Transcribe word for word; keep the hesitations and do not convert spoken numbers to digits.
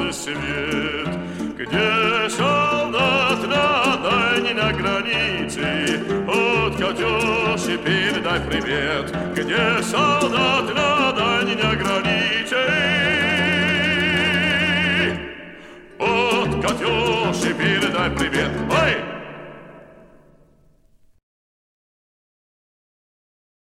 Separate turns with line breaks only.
свет, где солдат на дальней на границе. От Катюши передай привет, где солдат на дальней на границе. От Катюши передай привет. Ой!